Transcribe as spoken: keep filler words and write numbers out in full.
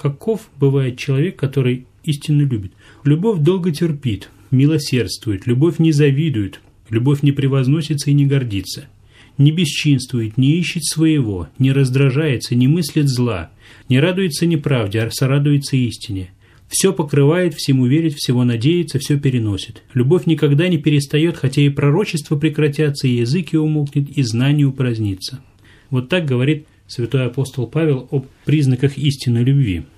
каков бывает человек, который истинно любит? Любовь долго терпит, милосердствует, любовь не завидует, любовь не превозносится и не гордится, не бесчинствует, не ищет своего, не раздражается, не мыслит зла, не радуется неправде, а сорадуется истине. Все покрывает, всему верит, всего надеется, все переносит. Любовь никогда не перестает, хотя и пророчества прекратятся, и языки умолкнет, и знание упразднится. Вот так говорит святой апостол Павел о признаках истинной любви.